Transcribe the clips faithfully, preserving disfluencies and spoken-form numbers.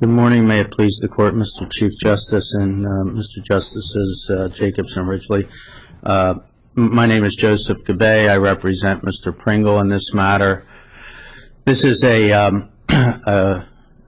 Good morning. May it please the Court, Mister Chief Justice and uh, Mister Justices uh, Jacobs and Ridgely. Uh, my name is Joseph Gabay. I represent Mister Pringle in this matter. This is a, um, a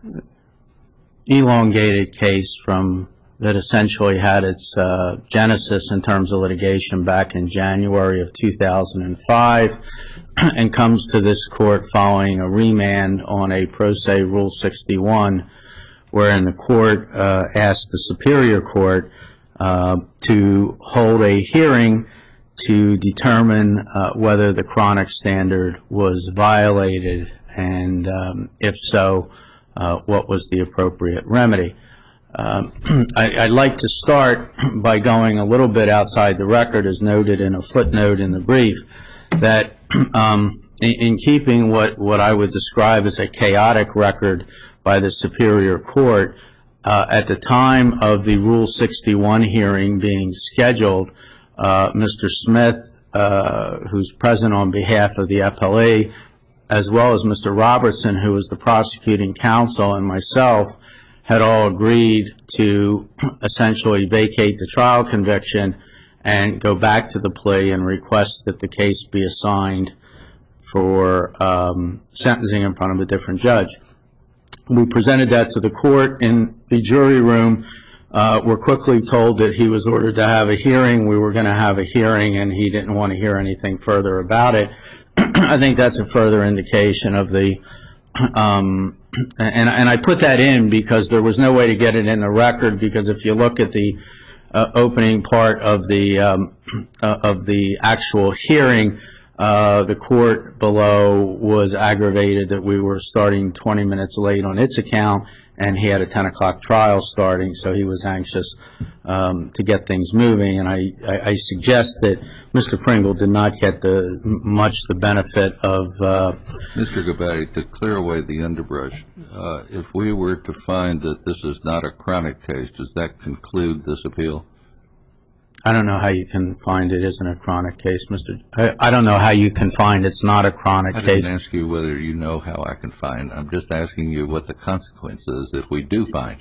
elongated case from that essentially had its uh, genesis in terms of litigation back in January of two thousand five and comes to this Court following a remand on a pro se Rule sixty-one, wherein the Court uh, asked the Superior Court uh, to hold a hearing to determine uh, whether the chronic standard was violated, and um, if so, uh, what was the appropriate remedy. Um, I, I'd like to start by going a little bit outside the record, as noted in a footnote in the brief, that um, in, in keeping what, what I would describe as a chaotic record by the Superior Court, uh, at the time of the Rule sixty-one hearing being scheduled, uh, Mister Smith, uh, who's present on behalf of the appellee, as well as Mister Robertson, who was the prosecuting counsel, and myself, had all agreed to essentially vacate the trial conviction and go back to the plea and request that the case be assigned for um, sentencing in front of a different judge. We presented that to the Court in the jury room. Uh, we're quickly told that he was ordered to have a hearing. We were going to have a hearing, and he didn't want to hear anything further about it. I think that's a further indication of the um, and, and I put that in because there was no way to get it in the record, because if you look at the uh, opening part of the um, uh, of the actual hearing, uh, the court below was aggravated that we were starting twenty minutes late on its account, and he had a ten o'clock trial starting, so he was anxious um, to get things moving. And I, I, I suggest that Mister Pringle did not get the much the benefit of uh, Mister Gabay, to clear away the underbrush, uh, if we were to find that this is not a chronic case, does that conclude this appeal? I don't know how you can find it isn't a chronic case, Mister I, I don't know how you can find it's not a chronic I case. I didn't ask you whether you know how I can find. I'm just asking you what the consequence is if we do find.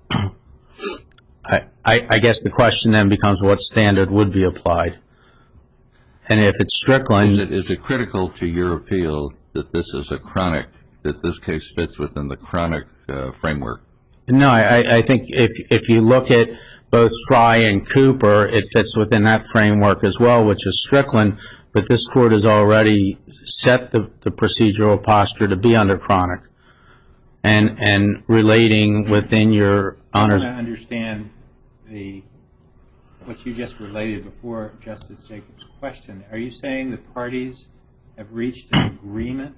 I, I, I guess the question then becomes what standard would be applied. And if it's Strickland... Is it, is it critical to your appeal that this is a chronic, that this case fits within the chronic uh, framework? No, I, I think if, if you look at both Fry and Cooper, it fits within that framework as well, which is Strickland, but this Court has already set the, the procedural posture to be under chronic. And, and relating within your honors... I want to understand the, what you just related before Justice Jacobs' question. Are you saying the parties have reached an agreement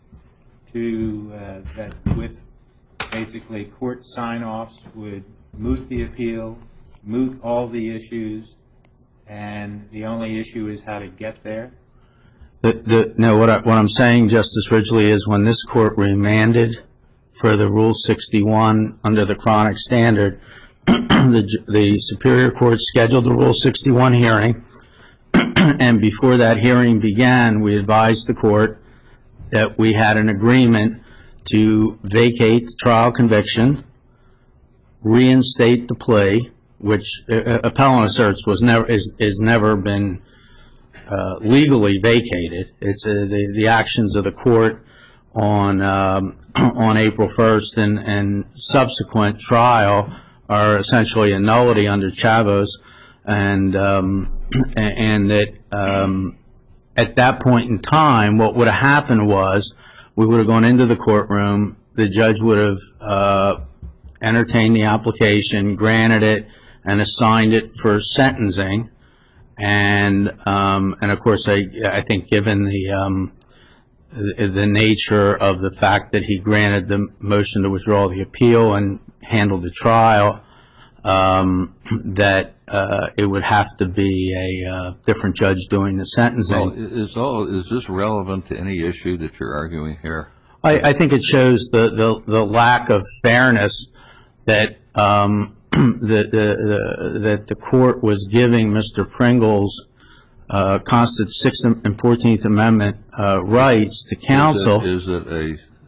to, uh, that with basically court sign-offs would moot the appeal, moot all the issues, and the only issue is how to get there? The, the, no, what, I, what I'm saying, Justice Ridgely, is when this Court remanded for the Rule sixty-one under the chronic standard, the, the Superior Court scheduled the Rule sixty-one hearing, and before that hearing began, we advised the Court that we had an agreement to vacate the trial conviction, reinstate the plea, which uh, appellant asserts was never is, is never been uh, legally vacated. It's uh, the the actions of the court on um, on April first and and subsequent trial are essentially a nullity under Chavos, and um, and that um, at that point in time, what would have happened was we would have gone into the courtroom, the judge would have uh, entertained the application, granted it, and assigned it for sentencing. And um, and of course, I I think given the um, the, the nature of the fact that he granted the motion to withdraw the appeal and handled the trial, um, that uh, it would have to be a uh, different judge doing the sentencing. Well, is all is this relevant to any issue that you're arguing here? I, I think it shows the, the the lack of fairness that um, the, the, the, that the court was giving Mister Pringle's uh, Constitution sixth and fourteenth Amendment uh, rights to counsel. Is it, is it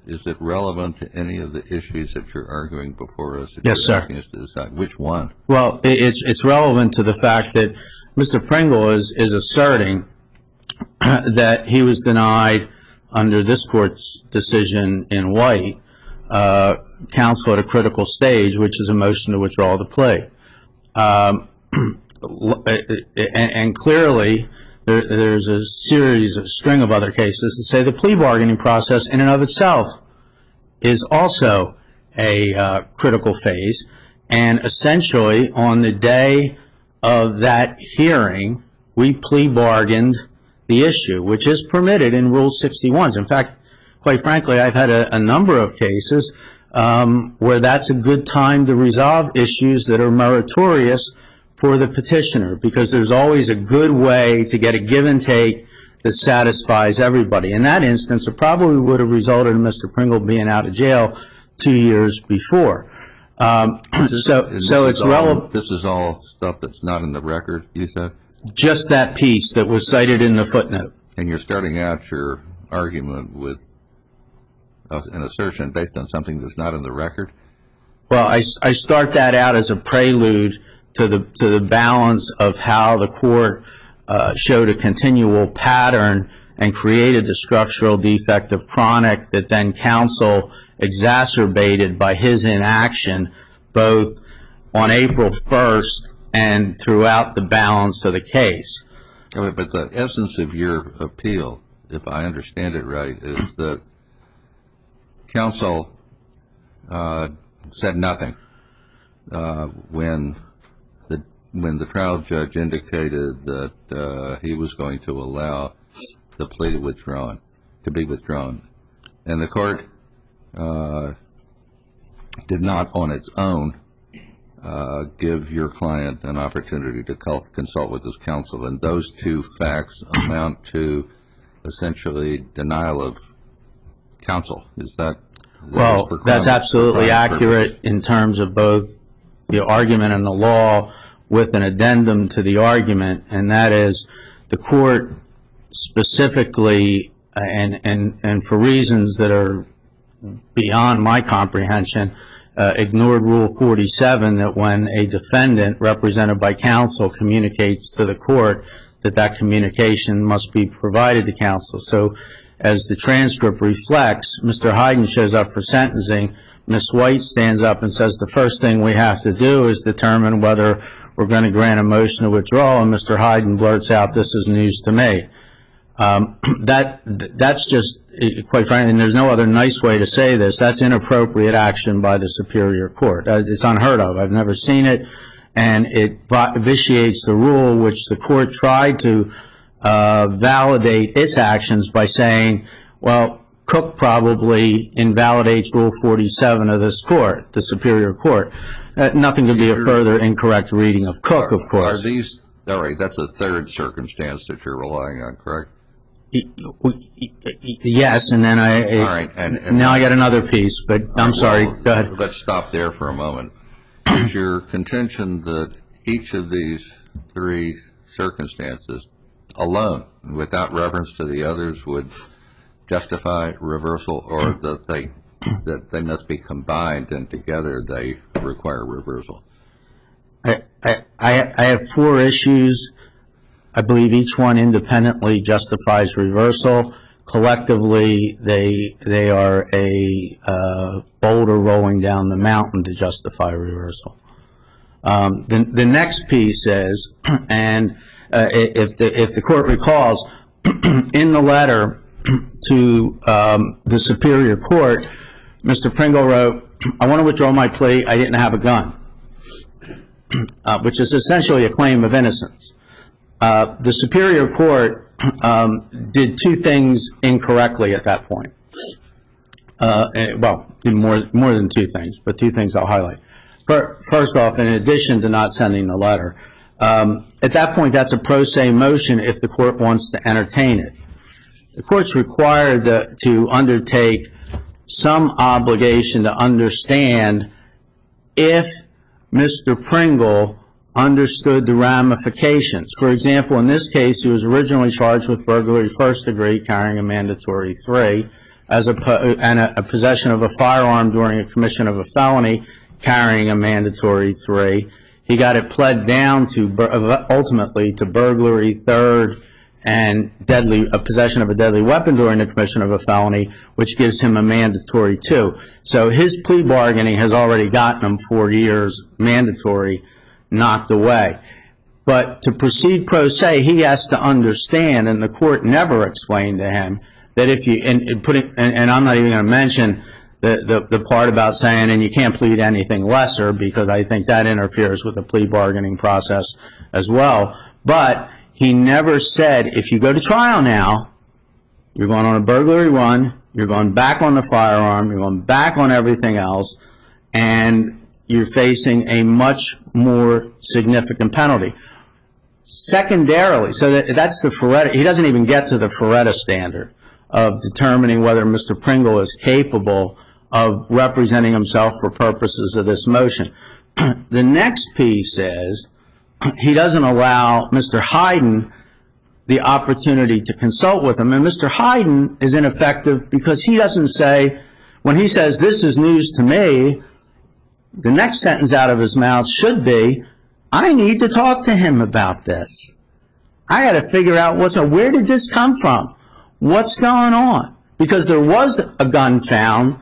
is it relevant to any of the issues that you're arguing before us? that Yes, you're sir. asking us to decide? Which one? Well, it- it's it's relevant to the fact that Mister Pringle is is asserting that he was denied under this court's decision in White uh, counsel at a critical stage, which is a motion to withdraw the plea. Um, and, and clearly, there, there's a series, a string of other cases that say the plea bargaining process in and of itself is also a uh, critical phase. And essentially, on the day of that hearing, we plea bargained the issue, which is permitted in Rule sixty-one. In fact, quite frankly, I've had a, a number of cases um, where that's a good time to resolve issues that are meritorious for the petitioner, because there's always a good way to get a give and take that satisfies everybody. In that instance, it probably would have resulted in Mister Pringle being out of jail two years before. Um, This- so, and so this it's is all- relevant. This is all stuff that's not in the record, you said? Just that piece that was cited in the footnote. And you're starting out your argument with uh, an assertion based on something that's not in the record? Well, I, I start that out as a prelude to the to the balance of how the court uh, showed a continual pattern and created the structural defect of chronic that then counsel exacerbated by his inaction both on April first and throughout the balance of the case. Okay, but the essence of your appeal, if I understand it right, is that counsel uh, said nothing uh, when the when the trial judge indicated that uh, he was going to allow the plea to withdrawn to be withdrawn, and the court uh, did not, on its own, uh, give your client an opportunity to col- consult with his counsel, and those two facts amount to essentially denial of counsel. Is that? Well, for that's crime- absolutely for crime accurate in terms of both the argument and the law, with an addendum to the argument, and that is the court specifically, and, and, and for reasons that are beyond my comprehension, uh, ignored Rule forty-seven, that when a defendant represented by counsel communicates to the court, that that communication must be provided to counsel. So as the transcript reflects, Mister Hayden shows up for sentencing. Miz White stands up and says the first thing we have to do is determine whether we're going to grant a motion to withdraw, and Mister Hayden blurts out, "This is news to me." Um, that that's just, quite frankly, and there's no other nice way to say this, that's inappropriate action by the Superior Court. Uh, it's unheard of. I've never seen it, and it vitiates the rule which the court tried to uh, validate its actions by saying, well, Cook probably invalidates Rule forty-seven of this court, the Superior Court. Uh, nothing could be a further incorrect reading of Cook, of course. Are these, all right, that's a third circumstance that you're relying on, correct? Yes, and then I, All right, and- and- now I got another piece, but I'm sorry, Well, go ahead. Let's stop there for a moment. Is your contention that each of these three circumstances alone, without reference to the others, would justify reversal, or that they that they must be combined and together they require reversal? I, I, I have four issues. I believe each one independently justifies reversal. Collectively, they they are a uh, boulder rolling down the mountain to justify reversal. Um, the the next piece is, and uh, if the if the court recalls, in the letter to um, the Superior Court, Mister Pringle wrote, "I want to withdraw my plea. I didn't have a gun," uh, which is essentially a claim of innocence. Uh, the Superior Court um, did two things incorrectly at that point. Uh, and, well, did more more than two things, but two things I'll highlight. First off, in addition to not sending the letter, um, at that point that's a pro se motion if the court wants to entertain it. The court's required to, to undertake some obligation to understand if Mister Pringle understood the ramifications. For example, in this case, he was originally charged with burglary first degree, carrying a mandatory three. as a, and a, a possession of a firearm during a commission of a felony, carrying a mandatory three. He got it pled down to, ultimately, to burglary, third, and deadly, a possession of a deadly weapon during the commission of a felony, which gives him a mandatory two. So his plea bargaining has already gotten him four years mandatory knocked away. But to proceed pro se, he has to understand, and the court never explained to him, that if you, and, and, putting, and, and I'm not even going to mention the, the, the part about saying, and you can't plead anything lesser, because I think that interferes with the plea bargaining process as well. But he never said, if you go to trial now, you're going on a burglary one, you're going back on the firearm, you're going back on everything else, and you're facing a much more significant penalty. Secondarily, so that, that's the Ferretta, he doesn't even get to the Ferretta standard of determining whether Mister Pringle is capable of representing himself for purposes of this motion. The next piece is, he doesn't allow Mister Hayden the opportunity to consult with him. And Mister Hayden is ineffective because he doesn't say, when he says, this is news to me, the next sentence out of his mouth should be, I need to talk to him about this. I got to figure out what's, where did this come from? What's going on? Because there was a gun found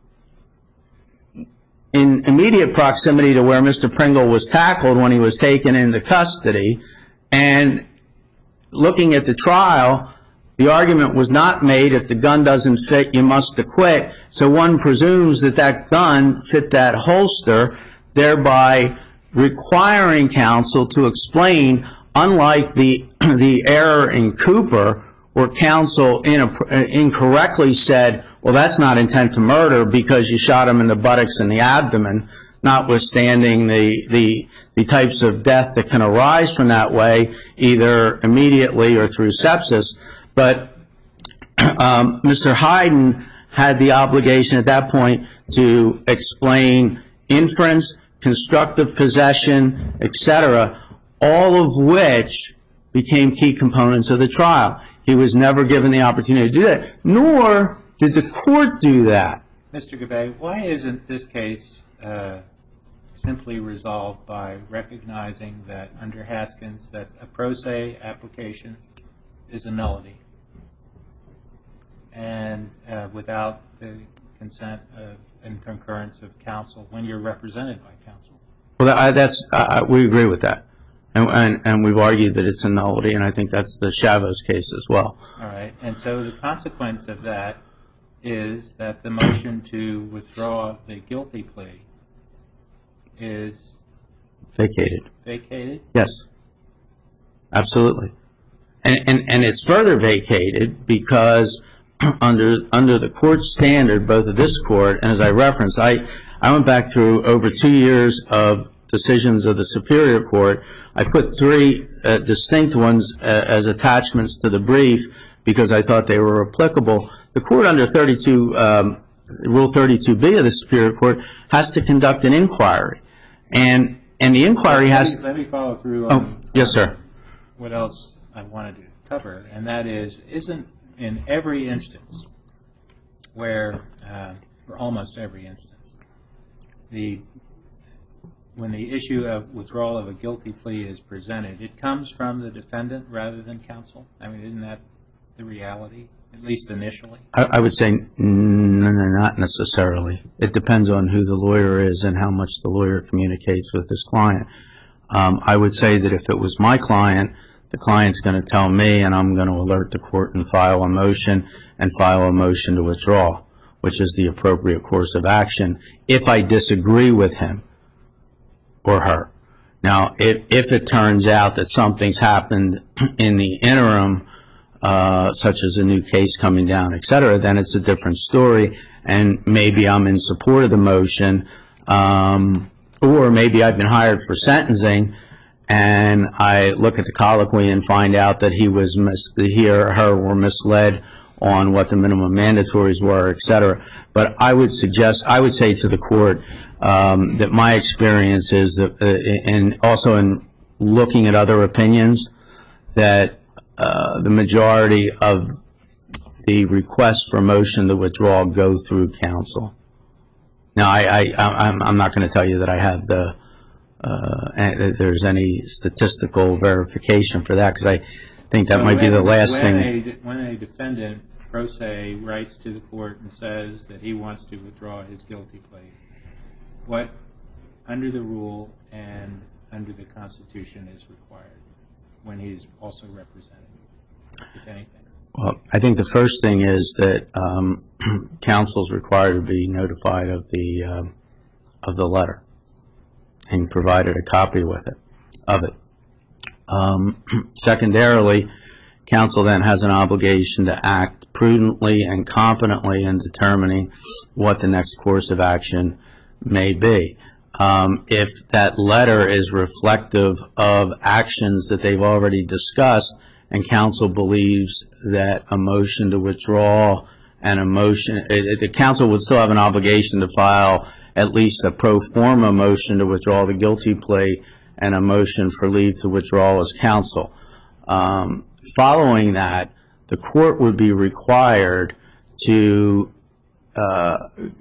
in immediate proximity to where Mister Pringle was tackled when he was taken into custody. And looking at the trial, the argument was not made, if the gun doesn't fit, you must acquit. So one presumes that that gun fit that holster, thereby requiring counsel to explain, unlike the, the error in Cooper, where counsel incorrectly said, well, that's not intent to murder because you shot him in the buttocks and the abdomen, notwithstanding the, the, the types of death that can arise from that way, either immediately or through sepsis. But um, Mister Hayden had the obligation at that point to explain inference, constructive possession, et cetera, all of which became key components of the trial. He was never given the opportunity to do that, nor did the court do that. Mister Gabay, why isn't this case uh, simply resolved by recognizing that under Haskins that a pro se application is a nullity, and uh, without the consent of, and concurrence of counsel when you're represented by counsel? Well, that, that's uh, we agree with that. And, and, and we've argued that it's a nullity, and I think that's the Chavez case as well. All right. And so the consequence of that is that the motion to withdraw the guilty plea is vacated. Vacated? Yes. Absolutely. And, and, and it's further vacated because under, under the court standard, both of this court, and as I referenced, I, I went back through over two years of decisions of the Superior Court. I put three uh, distinct ones uh, as attachments to the brief because I thought they were applicable. The court under thirty-two, um, Rule thirty-two B of the Superior Court has to conduct an inquiry. And, and the inquiry let has... Me, let me follow through oh, on yes, sir. what else I wanted to cover, and that is, isn't in every instance where, uh, or almost every instance, the when the issue of withdrawal of a guilty plea is presented, it comes from the defendant rather than counsel? I mean, isn't that the reality, at least initially? I, I would say no, no, not necessarily. It depends on who the lawyer is and how much the lawyer communicates with his client. Um, I would say that if it was my client, the client's going to tell me, and I'm going to alert the court and file a motion and file a motion to withdraw, which is the appropriate course of action if I disagree with him or her. Now, if, if it turns out that something's happened in the interim, uh, such as a new case coming down, et cetera, then it's a different story, and maybe I'm in support of the motion, um, or maybe I've been hired for sentencing, and I look at the colloquy and find out that he was mis- he or her were misled on what the minimum mandatories were, et cetera. But I would suggest, I would say to the court um, that my experience is that, uh, and also in looking at other opinions, that uh, the majority of the request for motion to withdraw go through counsel. Now, I, I, I'm, I'm not going to tell you that I have the, uh, and there's any statistical verification for that, because I think that So might be the when- last when thing. a- When a defendant, pro se, writes to the court and says that he wants to withdraw his guilty plea, what, under the rule and under the Constitution, is required when he's also represented, if anything? Well, I think the first thing is that um, counsel is required to be notified of the um, of the letter and provided a copy with it of it. Um, secondarily, counsel then has an obligation to act prudently and competently in determining what the next course of action may be. Um, if that letter is reflective of actions that they've already discussed, and counsel believes that a motion to withdraw and a motion, it, it, the counsel would still have an obligation to file at least a pro forma motion to withdraw the guilty plea and a motion for leave to withdraw as counsel. Um, following that, the court would be required to uh,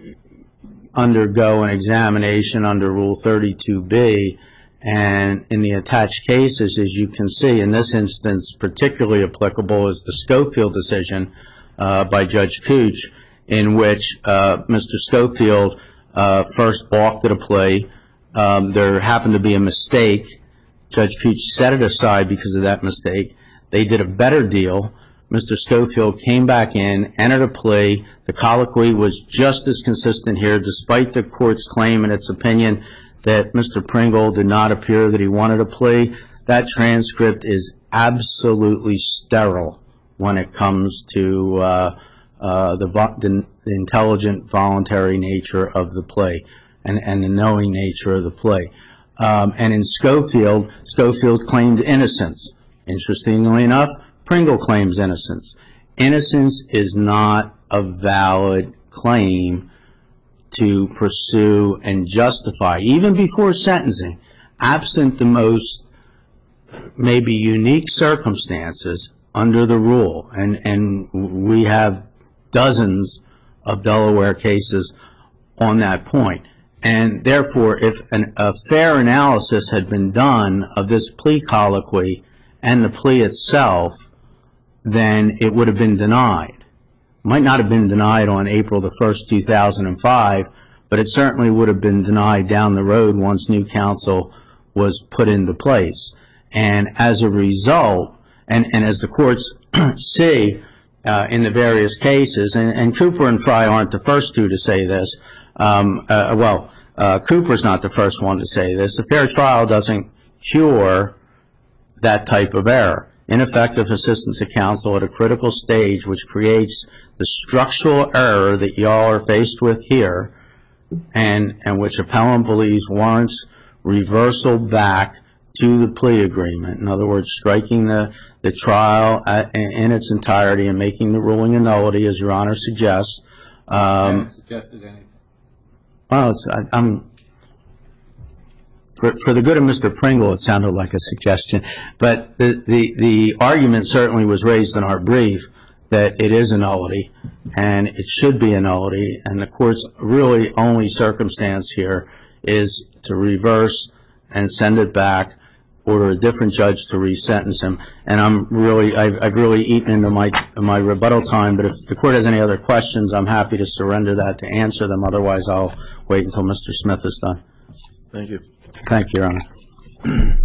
undergo an examination under Rule thirty-two B, and in the attached cases, as you can see, in this instance, particularly applicable is the Schofield decision uh, by Judge Cooch, in which uh, Mister Schofield uh, first balked at a plea. Um, there happened to be a mistake. Judge Cooch set it aside because of that mistake. They did a better deal. Mister Schofield came back in, entered a plea. The colloquy was just as consistent here, despite the court's claim in its opinion that Mister Pringle did not appear that he wanted a plea. That transcript is absolutely sterile when it comes to uh, uh, the, the, the intelligent, voluntary nature of the plea and, and the knowing nature of the plea. Um, and in Schofield, Schofield claimed innocence. Interestingly enough, Pringle claims innocence. Innocence is not a valid claim to pursue and justify, even before sentencing, absent the most maybe unique circumstances under the rule. And, and we have dozens of Delaware cases on that point. And therefore, if an, a fair analysis had been done of this plea colloquy and the plea itself, then it would have been denied. Might not have been denied on April the first, two thousand five, but it certainly would have been denied down the road once new counsel was put into place. And as a result, and, and as the courts see uh, in the various cases, and, and Cooper and Fry aren't the first two to say this, um, uh, well, uh, Cooper's not the first one to say this, a fair trial doesn't cure that type of error. Ineffective assistance of counsel at a critical stage, which creates the structural error that y'all are faced with here, and, and which appellant believes warrants reversal back to the plea agreement. In other words, striking the, the trial at, in, in its entirety and making the ruling a nullity, as Your Honor suggests. Um, I haven't suggested anything. Well, it's, I, I'm... For, for the good of Mister Pringle, it sounded like a suggestion. But the, the, the argument certainly was raised in our brief that it is a nullity, and it should be a nullity, and the court's really only circumstance here is to reverse and send it back, order a different judge to resentence him. And I'm really, I've, I've really eaten into my, my rebuttal time, but if the court has any other questions, I'm happy to surrender that to answer them. Otherwise, I'll wait until Mister Smith is done. Thank you. Thank you, Your Honor.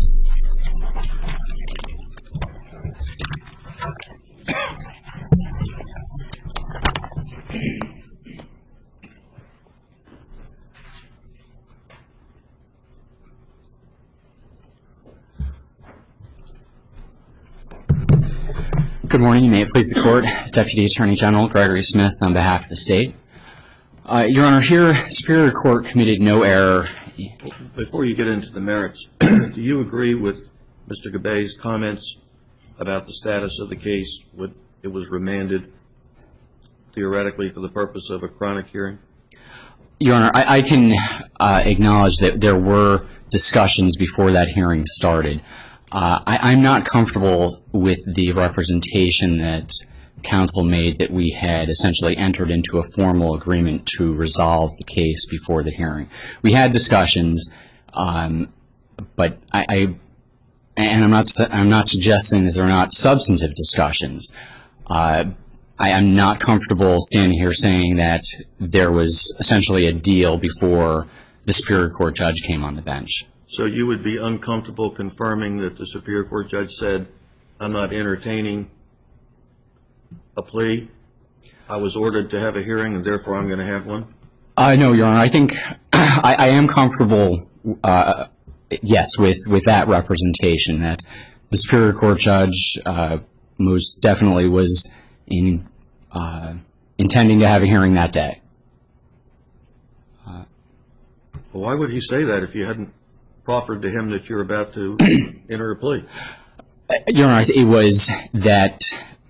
Good morning. May it please the Court. Deputy Attorney General Gregory Smith on behalf of the State. Uh, Your Honor, here Superior Court committed no error. Before you get into the merits, do you agree with Mister Gabay's comments about the status of the case? Would it was remanded theoretically for the purpose of a chronic hearing? Your Honor, I, I can uh, acknowledge that there were discussions before that hearing started. Uh, I, I'm not comfortable with the representation that counsel made that we had essentially entered into a formal agreement to resolve the case before the hearing. We had discussions, um, but I, I and I'm not I'm not suggesting that they're not substantive discussions. Uh, I am not comfortable standing here saying that there was essentially a deal before the Superior Court judge came on the bench. So you would be uncomfortable confirming that the Superior Court judge said, I'm not entertaining a plea, I was ordered to have a hearing, and therefore I'm going to have one? Uh, no, Your Honor. I think I, I am comfortable, uh, yes, with, with that representation, that the Superior Court judge uh, most definitely was in, uh, intending to have a hearing that day. Well, why would he say that if you hadn't proffered to him that you're about to enter a plea? Your Honor, it was that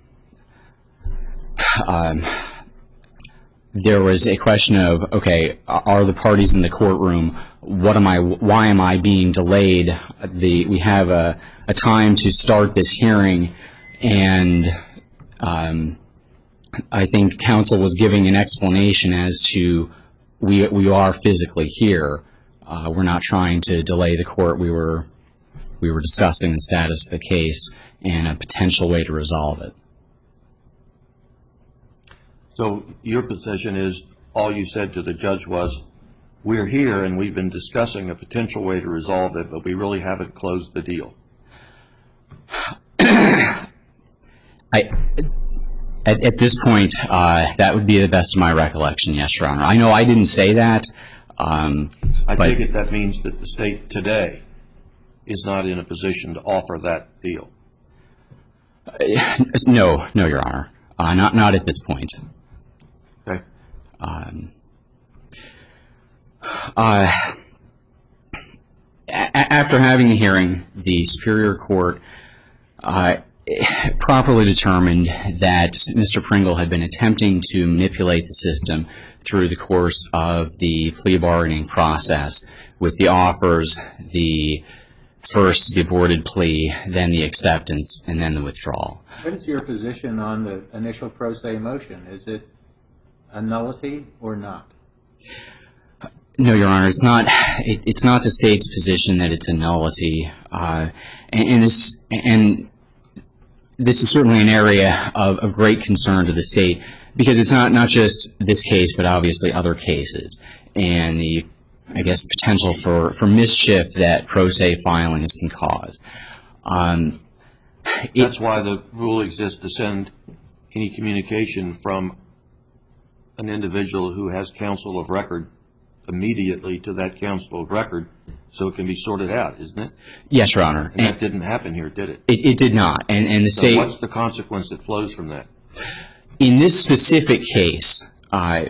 um, there was a question of, okay, are the parties in the courtroom? What am I? Why am I being delayed? The we have a, a time to start this hearing, and um, I think counsel was giving an explanation as to we we are physically here. Uh, we're not trying to delay the court. We were we were discussing the status of the case and a potential way to resolve it. So your position is all you said to the judge was, we're here and we've been discussing a potential way to resolve it, but we really haven't closed the deal. I, at, at this point, uh, that would be the best of my recollection, yes, Your Honor. I know I didn't say that. Um, I but take it that means that the state today is not in a position to offer that deal. No, no, Your Honor. Uh, not, not at this point. Okay. Um, uh, a- after having the hearing, the Superior Court uh, properly determined that Mister Pringle had been attempting to manipulate the system through the course of the plea bargaining process with the offers, the first the aborted plea, then the acceptance, and then the withdrawal. What is your position on the initial pro se motion? Is it a nullity or not? No, Your Honor, it's not. It, it's not the state's position that it's a nullity, uh, and, and this and this is certainly an area of, of great concern to the state because it's not not just this case, but obviously other cases, and the I guess potential for for mischief that pro se filings can cause. Um, it, That's why the rule exists to send any communication from an individual who has counsel of record immediately to that counsel of record so it can be sorted out, isn't it? Yes, Your Honor. And that didn't happen here, did it? It, it did not. And, and the So state... what's the consequence that flows from that? In this specific case, uh,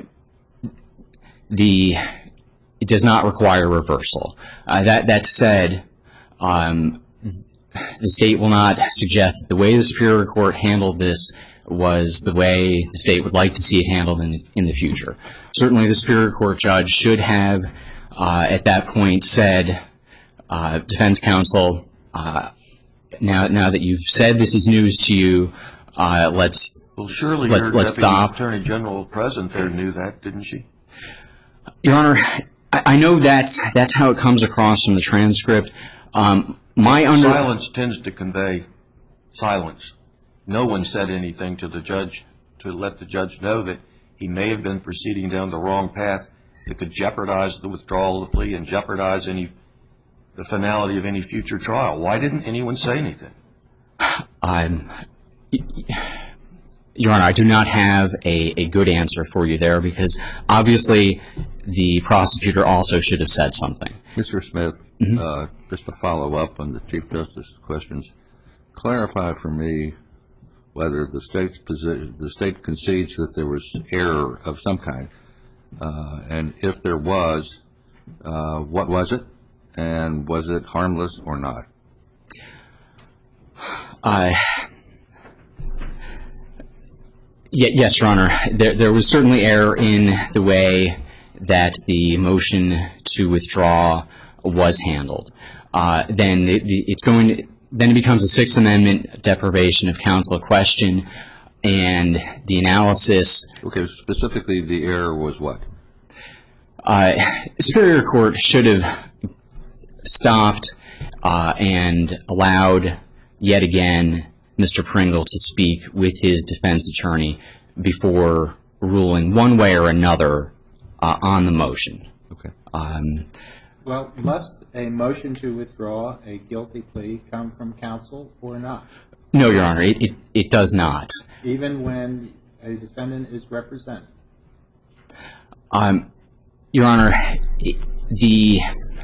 the it does not require reversal. Uh, that, that said, um, the state will not suggest that the way the Superior Court handled this was the way the state would like to see it handled in, in the future. Certainly the Superior Court judge should have, uh, at that point, said, uh, defense counsel, uh, now, now that you've said this is news to you, uh, let's Well, surely let's, your let's Deputy stop. Attorney General present there knew that, didn't she? Your Honor, I, I know that's, that's how it comes across from the transcript. Um, my under Silence tends to convey silence. No one said anything to the judge to let the judge know that he may have been proceeding down the wrong path that could jeopardize the withdrawal of the plea and jeopardize any the finality of any future trial. Why didn't anyone say anything? Um, Your Honor, I do not have a, a good answer for you there because obviously the prosecutor also should have said something. Mister Smith, Mm-hmm. uh, just to follow up on the Chief Justice's questions, clarify for me whether the state's position, the state concedes that there was error of some kind, uh, and if there was, uh, what was it, and was it harmless or not? Uh, yes, Your Honor. There, there was certainly error in the way that the motion to withdraw was handled. Uh, then the, the, it's going to, then it becomes a Sixth Amendment deprivation of counsel question. and the analysis. Okay, specifically the error was what? Uh, Superior Court should have stopped uh, and allowed, yet again, Mister Pringle to speak with his defense attorney before ruling one way or another uh, on the motion. Okay. Um, Well, must a motion to withdraw a guilty plea come from counsel or not? no, Your Honor, it, it, it does not. Even when a defendant is represented? Um, Your Honor, the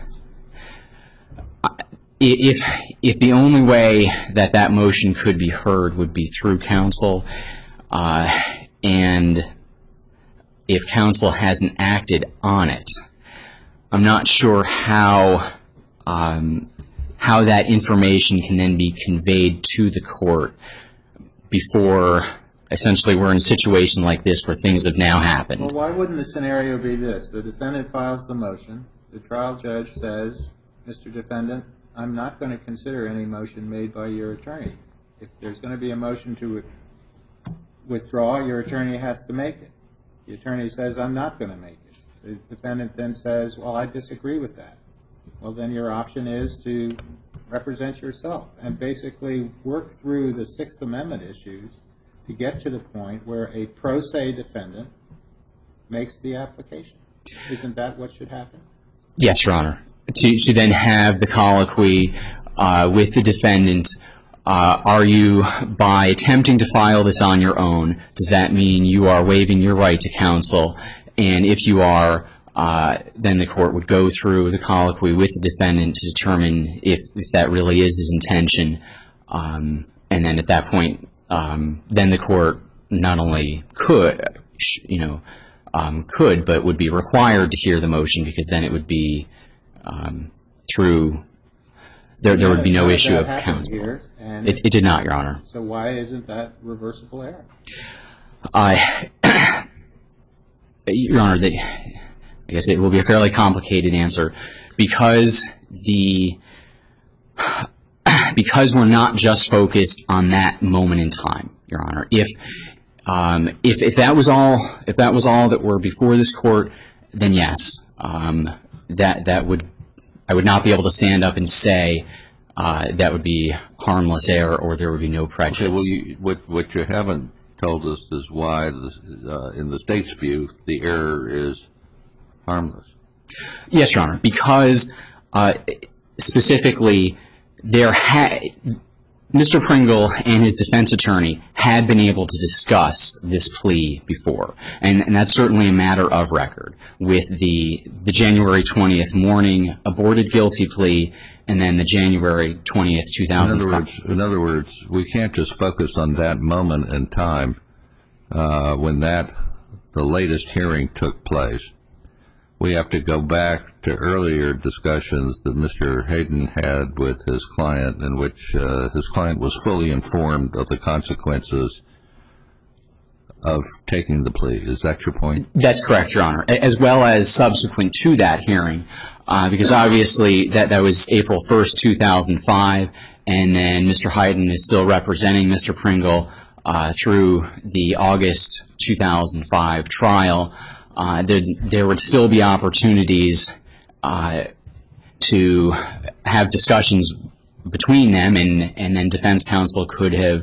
if if the only way that that motion could be heard would be through counsel, uh, and if counsel hasn't acted on it, I'm not sure how um, how that information can then be conveyed to the court before essentially we're in a situation like this where things have now happened. Well, why wouldn't the scenario be this? The defendant files the motion. The trial judge says, Mister Defendant, I'm not going to consider any motion made by your attorney. If there's going to be a motion to withdraw, your attorney has to make it. The attorney says, I'm not going to make it. The defendant then says, well, I disagree with that. Well, then your option is to represent yourself and basically work through the Sixth Amendment issues to get to the point where a pro se defendant makes the application. Isn't that what should happen? Yes, Your Honor. To, to then have the colloquy uh, with the defendant, uh, are you, by attempting to file this on your own, does that mean you are waiving your right to counsel? And if you are, uh, then the court would go through the colloquy with the defendant to determine if, if that really is his intention. Um, and then at that point, um, then the court not only could, you know, um, could, but would be required to hear the motion, because then it would be um, through, there, there would be no issue of counsel. Here, and It, it did not, Your Honor. so why isn't that reversible error? I, Your Honor, the, I guess it will be a fairly complicated answer, because the because we're not just focused on that moment in time, Your Honor. If um, if if that was all if that was all that were before this court, then yes, um, that that would I would not be able to stand up and say uh, that would be harmless error or there would be no prejudice. Okay, well, you, what, what you haven't told us is why, this, uh, in the state's view, the error is harmless. Yes, Your Honor, because uh, specifically, there had Mister Pringle and his defense attorney had been able to discuss this plea before, and, and that's certainly a matter of record, with the the January twentieth morning aborted guilty plea, and then the January twentieth, two thousand five. In other words, in other words, we can't just focus on that moment in time uh, when that the latest hearing took place. We have to go back to earlier discussions that Mister Hayden had with his client, in which uh, his client was fully informed of the consequences of taking the plea. Is that your point? That's correct, Your Honor, as well as subsequent to that hearing, uh, because obviously that, that was April first, two thousand five, and then Mister Hayden is still representing Mister Pringle uh, through the August two thousand five trial. Uh, there, there would still be opportunities uh, to have discussions between them, and, and then defense counsel could have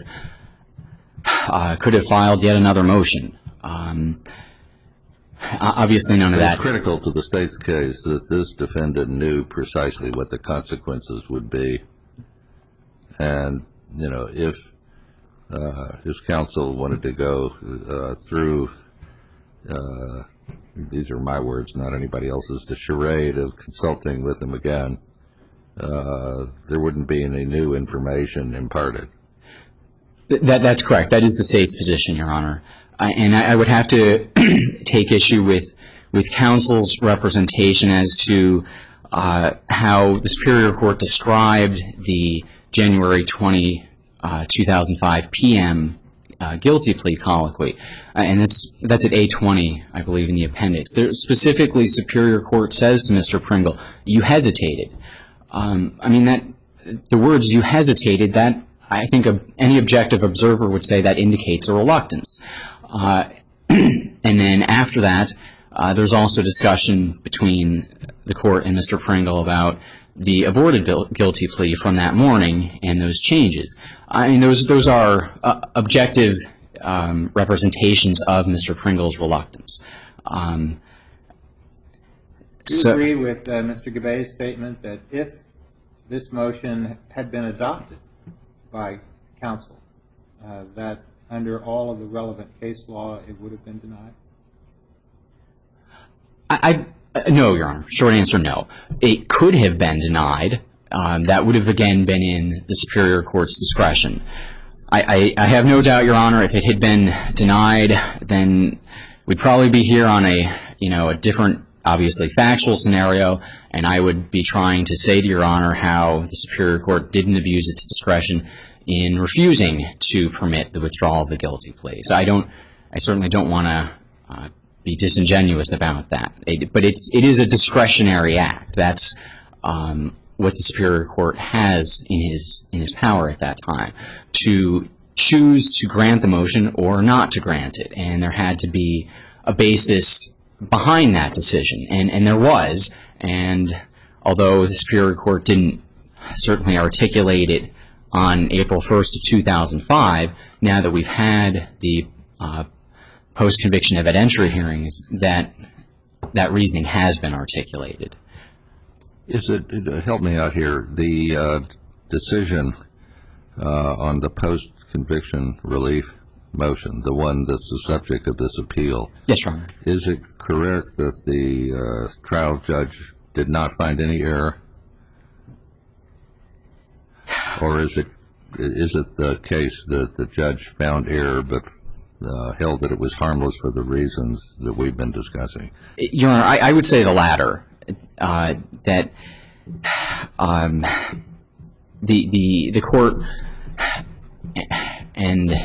uh, could have filed yet another motion. Um, obviously, none of that. It's critical to the state's case that this defendant knew precisely what the consequences would be, and you know, if uh, his counsel wanted to go uh, through. Uh, These are my words, not anybody else's. The charade of consulting with him again, uh, there wouldn't be any new information imparted. That, that's correct. That is the state's position, Your Honor. Uh, and I, I would have to take issue with with counsel's representation as to uh, how the Superior Court described the January twentieth, two thousand five P M uh, guilty plea colloquy. Uh, and that's that's at A twenty, I believe, in the appendix. There, specifically, Superior Court says to Mister Pringle, "You hesitated." Um, I mean, that the words "you hesitated," that I think a, any objective observer would say that indicates a reluctance. Uh, and then after that, uh, there's also discussion between the court and Mister Pringle about the aborted guilty plea from that morning and those changes. I mean, those those are uh, objective um, representations of Mister Pringle's reluctance. Um, Do you so, agree with uh, Mister Gabay's statement that if this motion had been adopted by counsel, uh, that under all of the relevant case law, it would have been denied? I, I no, Your Honor. Short answer, no. It could have been denied. Um, that would have again been in the Superior Court's discretion. I, I, I have no doubt, Your Honor, if it had been denied, then we'd probably be here on a you know a different, obviously factual scenario, and I would be trying to say to Your Honor how the Superior Court didn't abuse its discretion in refusing to permit the withdrawal of the guilty plea. So I don't, I certainly don't want to uh, be disingenuous about that. It, but it's it is a discretionary act. That's um, what the Superior Court has in his in his power at that time to choose to grant the motion or not to grant it, and there had to be a basis behind that decision, and and there was. And although the Superior Court didn't certainly articulate it on April first of two thousand five, now that we've had the uh, post-conviction evidentiary hearings, that that reasoning has been articulated. Is it, uh, help me out here, the uh, decision uh, on the post-conviction relief motion, the one that's the subject of this appeal. Yes, Your Honor. Is it correct that the uh, trial judge did not find any error? Or is it is it the case that the judge found error but uh, held that it was harmless for the reasons that we've been discussing? Your Honor, I, I would say the latter. Uh, that um, the the the court and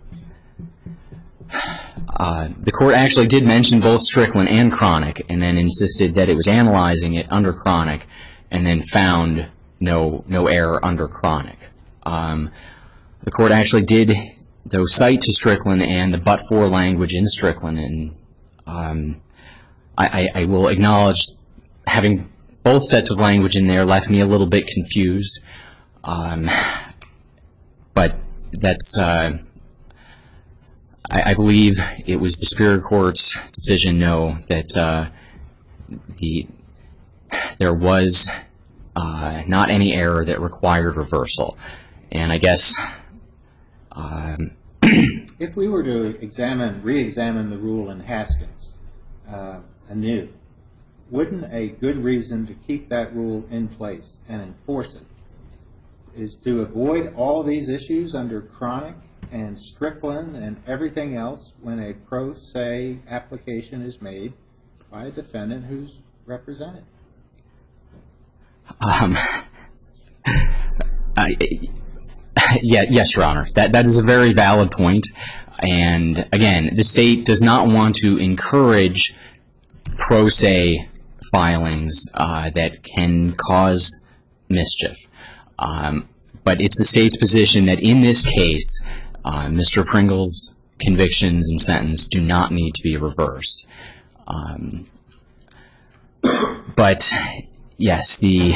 uh, the court actually did mention both Strickland and Cronic, and then insisted that it was analyzing it under Cronic, and then found no no error under Cronic. Um, the court actually did, though, cite to Strickland and the but-for language in Strickland, and um, I, I, I will acknowledge having both sets of language in there left me a little bit confused. Um, but that's, uh, I, I believe it was the Superior Court's decision, no, that uh, the there was uh, not any error that required reversal. And I guess um, if we were to examine, re-examine the rule in Haskins uh, anew, wouldn't a good reason to keep that rule in place and enforce it is to avoid all these issues under Cronic and Strickland and everything else when a pro se application is made by a defendant who's represented? Um, I, yeah, yes, Your Honor. That that is a very valid point. And again, the state does not want to encourage pro se filings uh, that can cause mischief. Um, but it's the state's position that in this case, uh, Mister Pringle's convictions and sentence do not need to be reversed. Um, but yes, the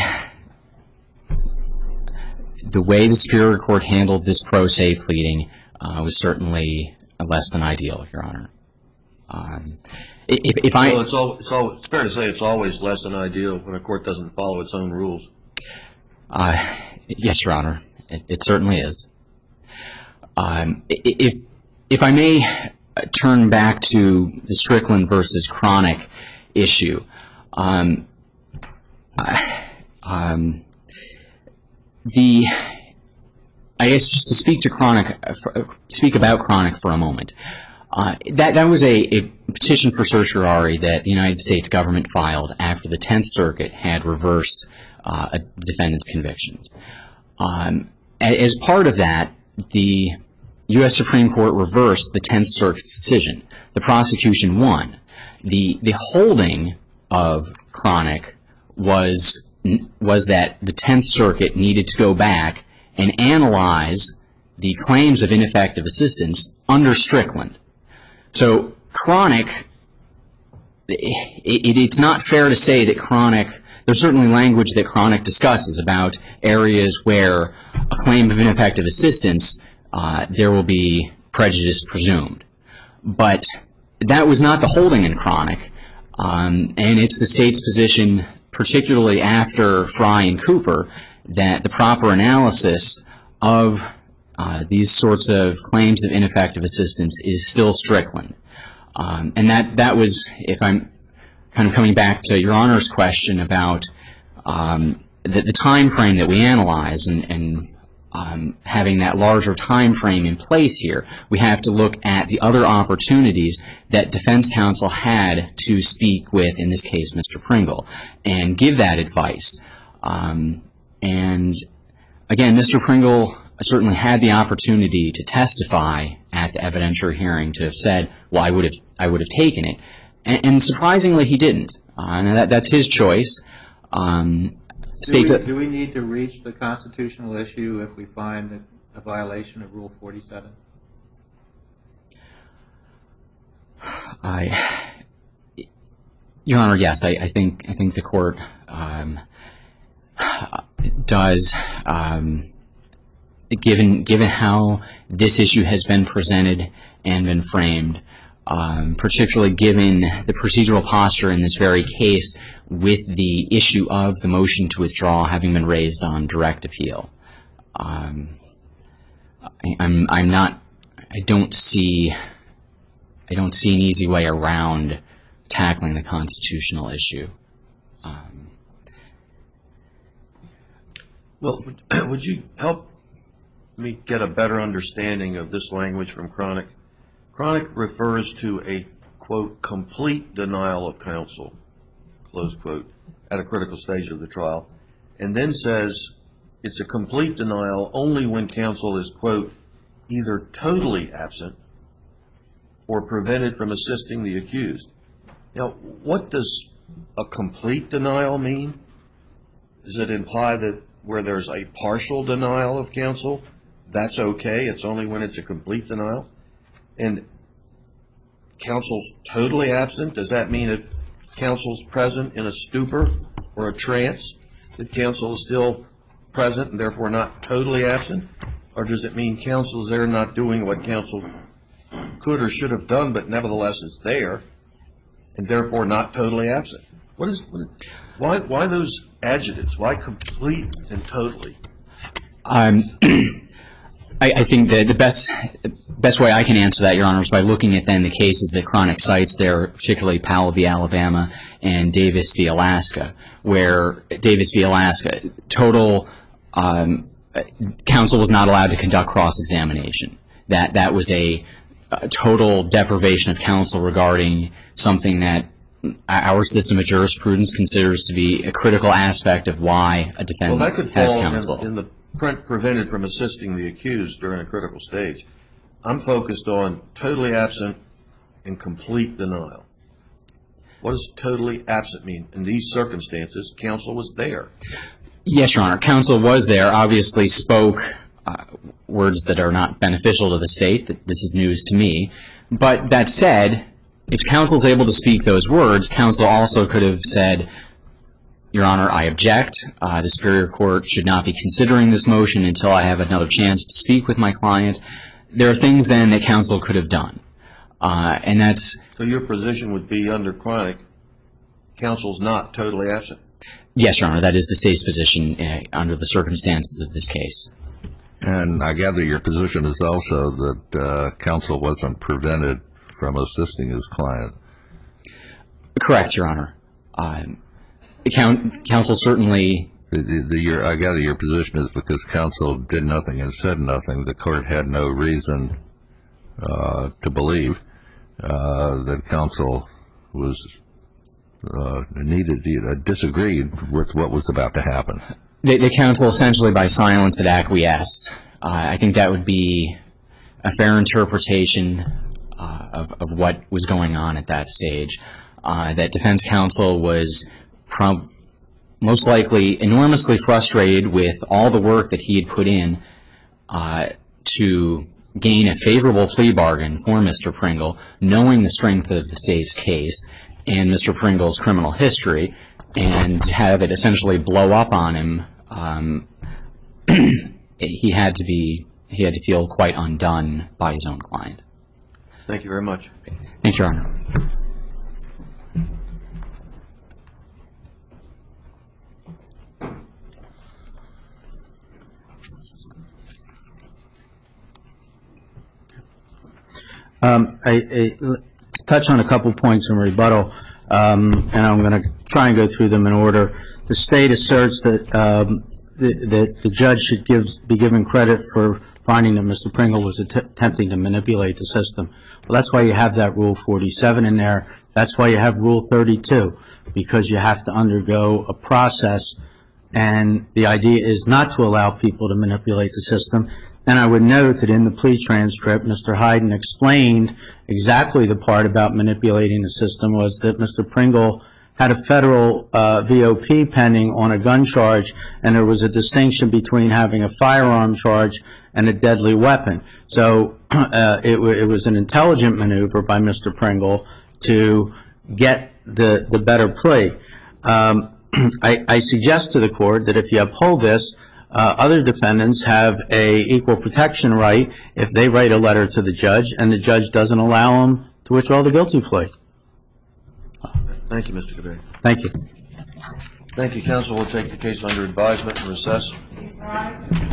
the way the Superior Court handled this pro se pleading uh, was certainly less than ideal, Your Honor. Um, if, if I, well, it's, all, it's, all, it's fair to say it's always less than ideal when a court doesn't follow its own rules. Uh, yes, Your Honor, it, it certainly is. Um, if if I may turn back to the Strickland versus Cronic issue, um, I, um, the I guess just to speak to Cronic, uh, speak about Cronic for a moment. Uh, that that was a, a petition for certiorari that the United States government filed after the Tenth Circuit had reversed uh, a defendant's convictions. Um, as part of that, the U S Supreme Court reversed the Tenth Circuit's decision. The prosecution won. The the holding of Cronic was was that the Tenth Circuit needed to go back and analyze the claims of ineffective assistance under Strickland. So chronic, it, it, it's not fair to say that chronic, there's certainly language that chronic discusses about areas where a claim of ineffective assistance, uh, there will be prejudice presumed. But that was not the holding in chronic, um, and it's the state's position, particularly after Fry and Cooper, that the proper analysis of uh, these sorts of claims of ineffective assistance is still Strickland. Um, and that, that was, if I'm kind of coming back to Your Honor's question about um, the, the time frame that we analyze and, and um, having that larger time frame in place here, we have to look at the other opportunities that defense counsel had to speak with, in this case, Mister Pringle, and give that advice. Um, and again, Mister Pringle certainly had the opportunity to testify at the evidentiary hearing, to have said, well, I would have, I would have taken it. And, and surprisingly, he didn't. Uh, and that, that's his choice. Um, do, we, do we need to reach the constitutional issue if we find that a violation of Rule forty-seven? I, Your Honor, yes, I, I think I think the court um, does. Um, given given how this issue has been presented and been framed, um, particularly given the procedural posture in this very case, with the issue of the motion to withdraw having been raised on direct appeal, um, I, I'm I'm not. I don't see. I don't see an easy way around tackling the constitutional issue. Um, well, would, would you help me get a better understanding of this language from Chronic? Chronic refers to a, quote, complete denial of counsel, close quote, at a critical stage of the trial, and then says it's a complete denial only when counsel is, quote, either totally absent or prevented from assisting the accused. Now, what does a complete denial mean? Does it imply that where there's a partial denial of counsel, that's okay, it's only when it's a complete denial? And counsel's totally absent, does that mean if counsel's present in a stupor or a trance, that counsel is still present and therefore not totally absent? Or does it mean counsel's there not doing what counsel could or should have done, but nevertheless is there, and therefore not totally absent? What is, what, why, why those adjectives? Why complete and totally? Um, I, I think that the best best way I can answer that, Your Honor, is by looking at then the cases that Chronic cites there, particularly Powell v. Alabama and Davis v. Alaska, where Davis v. Alaska, total um, counsel was not allowed to conduct cross-examination. That that was a, a total deprivation of counsel regarding something that our system of jurisprudence considers to be a critical aspect of why a defendant well, that could has fall counsel. In, in the pre prevented from assisting the accused during a critical stage. I'm focused on totally absent and complete denial. What does totally absent mean? In these circumstances, counsel was there. Yes, Your Honor. Counsel was there, obviously spoke uh, words that are not beneficial to the state. That this is news to me. But that said, if counsel is able to speak those words, counsel also could have said, Your Honor, I object. Uh, the Superior Court should not be considering this motion until I have another chance to speak with my client. There are things then that counsel could have done. Uh, and that's... So your position would be under Chronic, counsel's not totally absent? Yes, Your Honor. That is the state's position uh, under the circumstances of this case. And I gather your position is also that uh, counsel wasn't prevented from assisting his client. Correct, Your Honor. Um, count, counsel certainly... The, the, the, your, I gather your position is because counsel did nothing and said nothing, the court had no reason uh, to believe uh, that counsel was uh, needed, uh, disagreed with what was about to happen. The, the counsel essentially by silence had acquiesced. Uh, I think that would be a fair interpretation uh, of, of what was going on at that stage. Uh, that defense counsel was prob most likely enormously frustrated with all the work that he had put in, uh, to gain a favorable plea bargain for Mister Pringle, knowing the strength of the state's case and Mister Pringle's criminal history, and have it essentially blow up on him, um, he had to be, he had to feel quite undone by his own client. Thank you very much. Thank you, Your Honor. Um, I, I, let's touch on a couple points in rebuttal, um, and I'm going to try and go through them in order. The state asserts that, um, the, that the judge should give, be given credit for finding that Mister Pringle was att attempting to manipulate the system. Well, that's why you have that Rule forty-seven in there. That's why you have Rule thirty-two, because you have to undergo a process, and the idea is not to allow people to manipulate the system. And I would note that in the plea transcript, Mister Hyden explained exactly the part about manipulating the system was that Mister Pringle had a federal uh, V O P pending on a gun charge, and there was a distinction between having a firearm charge and a deadly weapon. So uh, it, it was an intelligent maneuver by Mister Pringle to get the, the better plea. Um, I, I suggest to the court that if you uphold this, Uh, other defendants have a equal protection right if they write a letter to the judge and the judge doesn't allow them to withdraw the guilty plea. Thank you, Mister Gabay. Thank you. Thank you, counsel. We'll take the case under advisement and recess.